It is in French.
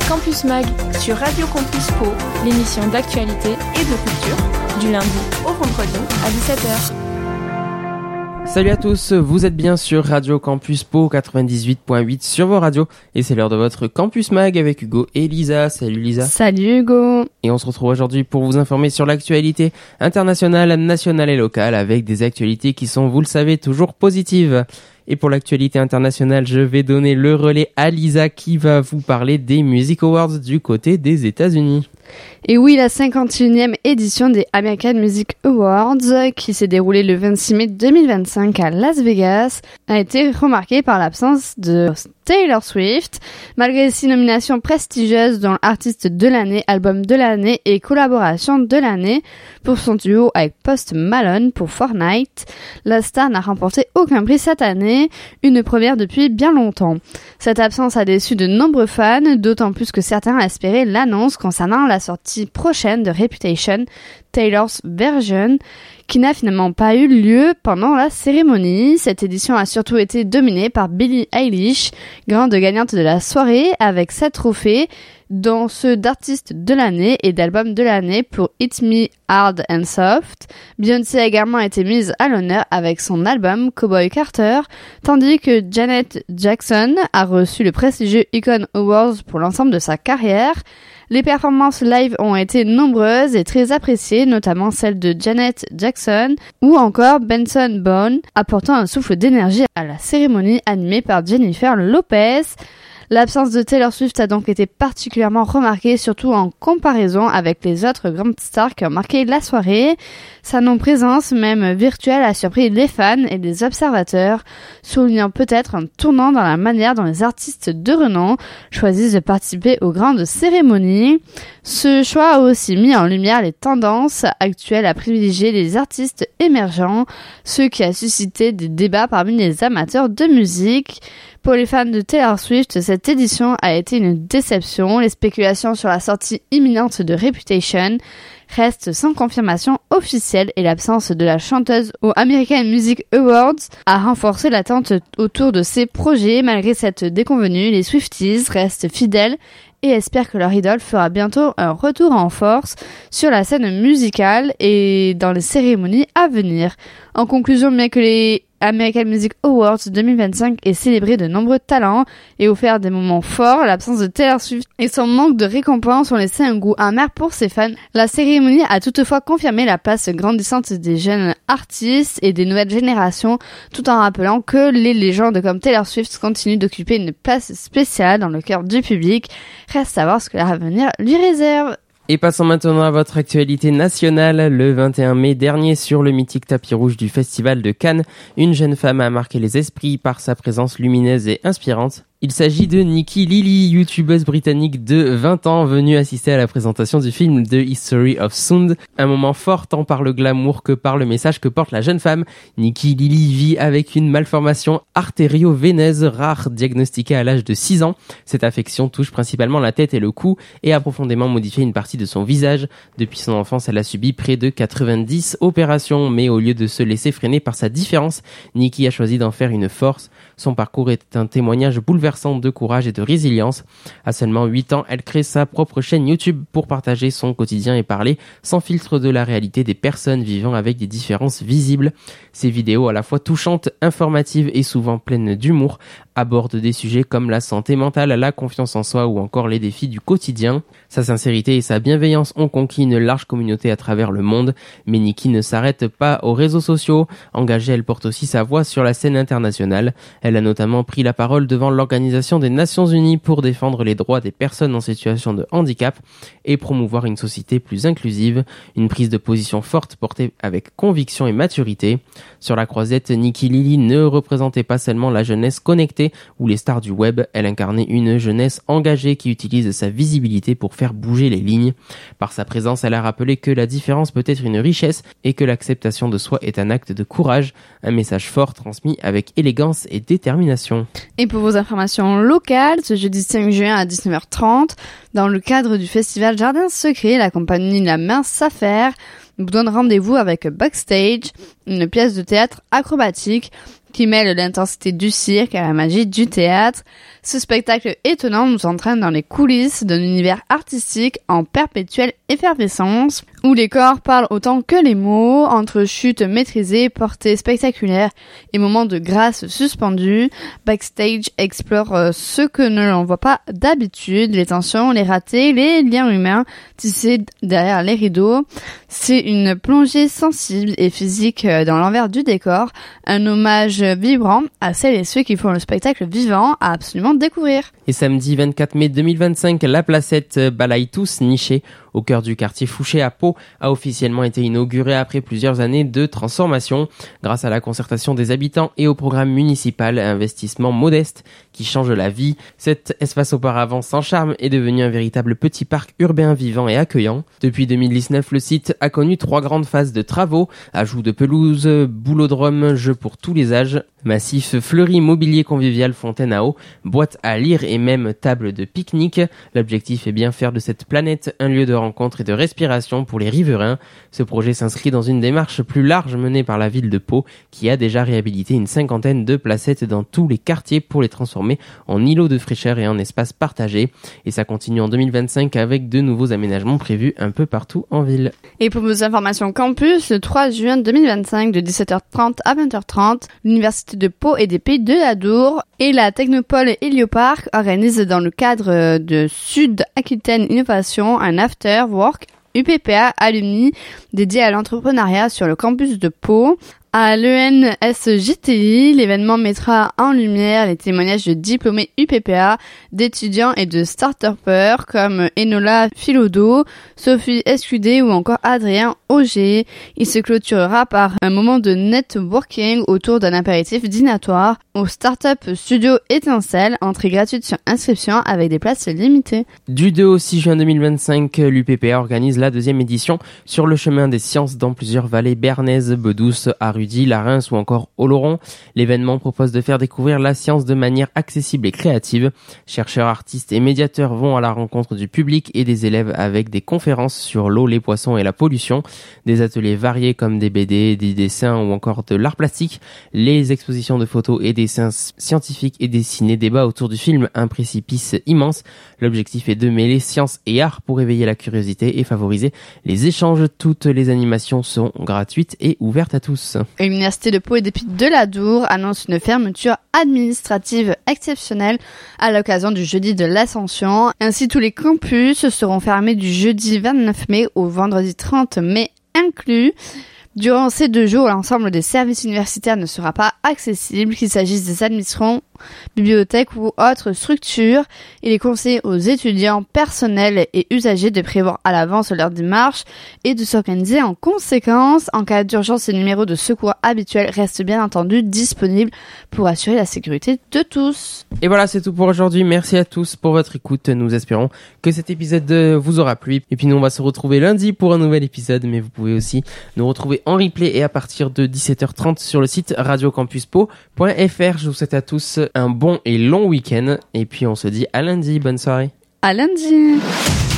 Campus Mag sur Radio Campus Pau, l'émission d'actualité et de culture, du lundi au vendredi à 17h. Salut à tous, vous êtes bien sur Radio Campus Pau 98.8 sur vos radios et c'est l'heure de votre Campus Mag avec Hugo et Lisa. Salut Lisa. Salut Hugo. Et on se retrouve aujourd'hui pour vous informer sur l'actualité internationale, nationale et locale avec des actualités qui sont, vous le savez, toujours positives. Et pour l'actualité internationale, je vais donner le relais à Lisa qui va vous parler des Music Awards du côté des États-Unis. Et oui, la 51e édition des American Music Awards, qui s'est déroulée le 26 mai 2025 à Las Vegas, a été remarquée par l'absence de Taylor Swift. Malgré 6 nominations prestigieuses dont artiste de l'année, album de l'année et collaboration de l'année pour son duo avec Post Malone pour Fortnite, la star n'a remporté aucun prix cette année, une première depuis bien longtemps. Cette absence a déçu de nombreux fans, d'autant plus que certains espéraient l'annonce concernant la sortie prochaine de Reputation, Taylor's Version, qui n'a finalement pas eu lieu pendant la cérémonie. Cette édition a surtout été dominée par Billie Eilish, grande gagnante de la soirée, avec 7 trophées, dont ceux d'artiste de l'année et d'album de l'année pour Hit Me Hard and Soft. Beyoncé a également été mise à l'honneur avec son album Cowboy Carter, tandis que Janet Jackson a reçu le prestigieux Icon Awards pour l'ensemble de sa carrière. Les performances live ont été nombreuses et très appréciées, notamment celle de Janet Jackson ou encore Benson Boone, apportant un souffle d'énergie à la cérémonie animée par Jennifer Lopez. L'absence de Taylor Swift a donc été particulièrement remarquée, surtout en comparaison avec les autres grandes stars qui ont marqué la soirée. Sa non-présence, même virtuelle, a surpris les fans et les observateurs, soulignant peut-être un tournant dans la manière dont les artistes de renom choisissent de participer aux grandes cérémonies. Ce choix a aussi mis en lumière les tendances actuelles à privilégier les artistes émergents, ce qui a suscité des débats parmi les amateurs de musique. Pour les fans de Taylor Swift, cette édition a été une déception. Les spéculations sur la sortie imminente de Reputation restent sans confirmation officielle et l'absence de la chanteuse aux American Music Awards a renforcé l'attente autour de ces projets. Malgré cette déconvenue, les Swifties restent fidèles et espèrent que leur idole fera bientôt un retour en force sur la scène musicale et dans les cérémonies à venir. En conclusion, bien que les American Music Awards 2025 ait célébré de nombreux talents et offert des moments forts, l'absence de Taylor Swift et son manque de récompense ont laissé un goût amer pour ses fans. La cérémonie a toutefois confirmé la place grandissante des jeunes artistes et des nouvelles générations, tout en rappelant que les légendes comme Taylor Swift continuent d'occuper une place spéciale dans le cœur du public. Reste à voir ce que l'avenir lui réserve. Et passons maintenant à votre actualité nationale. Le 21 mai dernier, sur le mythique tapis rouge du Festival de Cannes, une jeune femme a marqué les esprits par sa présence lumineuse et inspirante. Il s'agit de Nikki Lily, youtubeuse britannique de 20 ans, venue assister à la présentation du film The History of Sound. Un moment fort tant par le glamour que par le message que porte la jeune femme. Nikki Lily vit avec une malformation artério-veineuse rare diagnostiquée à l'âge de 6 ans. Cette affection touche principalement la tête et le cou et a profondément modifié une partie de son visage. Depuis son enfance, elle a subi près de 90 opérations, mais au lieu de se laisser freiner par sa différence, Nikki a choisi d'en faire une force. Son parcours est un témoignage bouleversant de courage et de résilience. À seulement 8 ans, elle crée sa propre chaîne YouTube pour partager son quotidien et parler sans filtre de la réalité des personnes vivant avec des différences visibles. Ses vidéos à la fois touchantes, informatives et souvent pleines d'humour aborde des sujets comme la santé mentale, la confiance en soi ou encore les défis du quotidien. Sa sincérité et sa bienveillance ont conquis une large communauté à travers le monde, mais Nikki ne s'arrête pas aux réseaux sociaux. Engagée, elle porte aussi sa voix sur la scène internationale. Elle a notamment pris la parole devant l'Organisation des Nations Unies pour défendre les droits des personnes en situation de handicap et promouvoir une société plus inclusive. Une prise de position forte portée avec conviction et maturité. Sur la croisette, Nikki Lily ne représentait pas seulement la jeunesse connectée ou les stars du web, elle incarnait une jeunesse engagée qui utilise sa visibilité pour faire bouger les lignes. Par sa présence, elle a rappelé que la différence peut être une richesse et que l'acceptation de soi est un acte de courage, un message fort transmis avec élégance et détermination. Et pour vos informations locales, ce jeudi 5 juin à 19h30, dans le cadre du festival Jardin Secret, la compagnie La Mince Affaire vous donne rendez-vous avec Backstage, une pièce de théâtre acrobatique qui mêle l'intensité du cirque à la magie du théâtre. Ce spectacle étonnant nous entraîne dans les coulisses d'un univers artistique en perpétuelle effervescence, où les corps parlent autant que les mots, entre chutes maîtrisées, portées spectaculaires et moments de grâce suspendus. Backstage explore ce que ne l'on voit pas d'habitude, les tensions, les ratés, les liens humains tissés derrière les rideaux. C'est une plongée sensible et physique dans l'envers du décor, un hommage vibrant à celles et ceux qui font le spectacle vivant à absolument découvrir. Et samedi 24 mai 2025, la placette Balaïtous, nichée au cœur du quartier Fouché à Pau, a officiellement été inaugurée après plusieurs années de transformation. Grâce à la concertation des habitants et au programme municipal, investissement modeste qui change la vie, cet espace auparavant sans charme est devenu un véritable petit parc urbain vivant et accueillant. Depuis 2019, le site a connu 3 grandes phases de travaux, ajout de pelouse, boulodrome, jeux pour tous les âges, massif fleuri, mobilier convivial, fontaine à eau, boîte à lire et même table de pique-nique. L'objectif est bien faire de cette planète un lieu de rencontre et de respiration pour les riverains. Ce projet s'inscrit dans une démarche plus large menée par la ville de Pau, qui a déjà réhabilité une 50aine de placettes dans tous les quartiers pour les transformer en îlots de fraîcheur et en espaces partagés. Et ça continue en 2025 avec de nouveaux aménagements prévus un peu partout en ville. Et pour vos informations campus, le 3 juin 2025 de 17h30 à 20h30, l'Université de Pau et des Pays de l'Adour et la Technopole Hélioparc organisent dans le cadre de Sud Aquitaine Innovation un after work UPPA alumni dédié à l'entrepreneuriat sur le campus de Pau. À l'ENSJTI, l'événement mettra en lumière les témoignages de diplômés UPPA, d'étudiants et de start-upers comme Enola Philodo, Sophie Escudé ou encore Adrien Auger. Il se clôturera par un moment de networking autour d'un apéritif dînatoire au Startup Studio Étincelle, entrée gratuite sur inscription avec des places limitées. Du 2 au 6 juin 2025, l'UPPA organise la 2e édition sur le chemin des sciences dans plusieurs vallées bernaises, Bedouce, Rudy, la Reims ou encore Oloron. L'événement propose de faire découvrir la science de manière accessible et créative. Chercheurs, artistes et médiateurs vont à la rencontre du public et des élèves avec des conférences sur l'eau, les poissons et la pollution, des ateliers variés comme des BD, des dessins ou encore de l'art plastique, les expositions de photos et dessins scientifiques et dessinés, débats autour du film Un précipice immense. L'objectif est de mêler science et art pour éveiller la curiosité et favoriser les échanges. Toutes les animations sont gratuites et ouvertes à tous. L'Université de Pau et des Pays de l'Adour annonce une fermeture administrative exceptionnelle à l'occasion du jeudi de l'Ascension. Ainsi, tous les campus seront fermés du jeudi 29 mai au vendredi 30 mai inclus. Durant ces 2 jours, l'ensemble des services universitaires ne sera pas accessible, qu'il s'agisse des administrations, bibliothèques ou autres structures. Il est conseillé aux étudiants, personnels et usagers de prévoir à l'avance leur démarche et de s'organiser en conséquence. En cas d'urgence, les numéros de secours habituels restent bien entendu disponibles pour assurer la sécurité de tous. Et voilà, c'est tout pour aujourd'hui. Merci à tous pour votre écoute. Nous espérons que cet épisode vous aura plu. Et puis nous, on va se retrouver lundi pour un nouvel épisode, mais vous pouvez aussi nous retrouver en replay et à partir de 17h30 sur le site radiocampuspo.fr. Je vous souhaite à tous un bon et long week-end et puis on se dit à lundi. Bonne soirée. À lundi.